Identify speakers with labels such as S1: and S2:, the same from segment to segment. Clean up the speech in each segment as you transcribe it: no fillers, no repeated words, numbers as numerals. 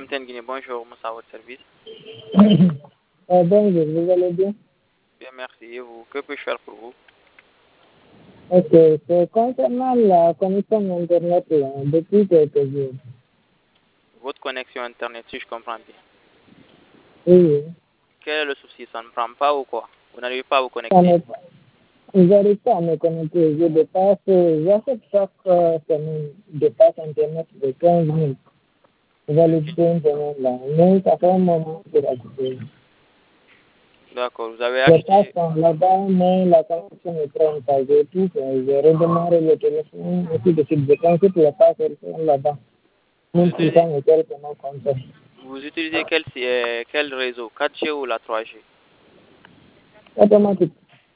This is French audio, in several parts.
S1: MTN Guinée, bonjour, Moussa, à votre service.
S2: Bonjour, vous allez bien?
S1: Bien, merci. Et vous, que puis-je faire pour vous?
S2: Ok, c'est concernant la connexion Internet depuis quelques jours.
S1: Votre connexion Internet, si je comprends bien.
S2: Oui,
S1: Quel est le souci? Ça ne prend pas ou quoi? Vous n'arrivez pas à vous
S2: ça
S1: connecter?
S2: n'est pas. J'arrive pas à me connecter. Je dépasse, j'achète chaque semaine, je dépasse Internet de 15 minutes. Validité une semaine là. Mais ça fait un moment que j'ai
S1: D'accord, vous avez
S2: je passe
S1: acheté.
S2: là-bas, mais la connexion est très pas. J'ai tout fait. J'ai redémarré le téléphone, ainsi de suite. Je pense que tu n'as pas fait là-bas.
S1: Vous
S2: Même si ça
S1: utilisez,
S2: me fait comment comme ça.
S1: vous utilisez quel réseau? 4G ou la 3G?
S2: Automatique.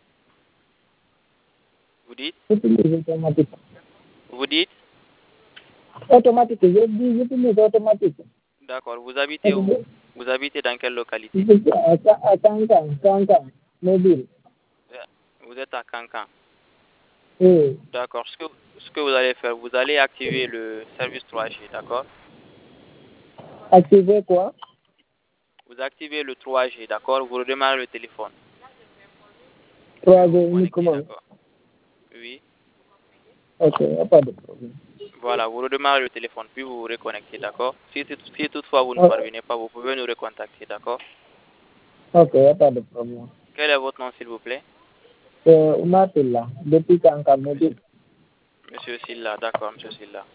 S1: Vous dites?
S2: J'utilise automatique.
S1: Vous dites?
S2: Automatique, j'utilise automatique.
S1: D'accord, vous habitez où? Vous habitez dans quelle localité?
S2: À Cancan, mobile.
S1: Vous êtes à Cancan.
S2: Oui.
S1: D'accord, ce que vous allez faire, vous allez activer le service 3G, d'accord?
S2: Activer quoi?
S1: Vous activez le 3G, d'accord? Vous redémarrez le téléphone. Puis
S2: 3G
S1: vous vous connectez,
S2: uniquement.
S1: d'accord? Oui.
S2: Ok, y a pas de problème.
S1: Voilà, vous redémarrez le téléphone, puis vous vous reconnectez, d'accord? Si toutefois vous ne
S2: Oh,
S1: parvenez pas, vous pouvez nous recontacter, d'accord?
S2: ok, y a pas de problème.
S1: Quel est votre nom, s'il vous plaît?
S2: C'est Oumar Silla, depuis Cancan
S1: Monsieur,
S2: mobile.
S1: Monsieur Silla, d'accord, Monsieur Silla.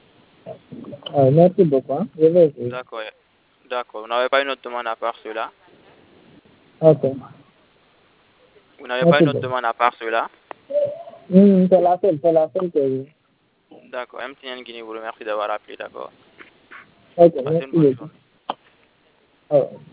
S2: Merci beaucoup. Hein. Je vais essayer.
S1: D'accord, d'accord. Vous n'avez pas une autre demande à part cela?
S2: Ok,
S1: Vous n'avez pas
S2: merci
S1: une autre
S2: beaucoup.
S1: demande à part cela?
S2: C'est la seule que j'ai.
S1: D'accord, MTN Guinée vous remercie d'avoir appelé, d'accord?
S2: Ok,
S1: Passez
S2: merci
S1: une bonne
S2: beaucoup.
S1: journée.
S2: Oh.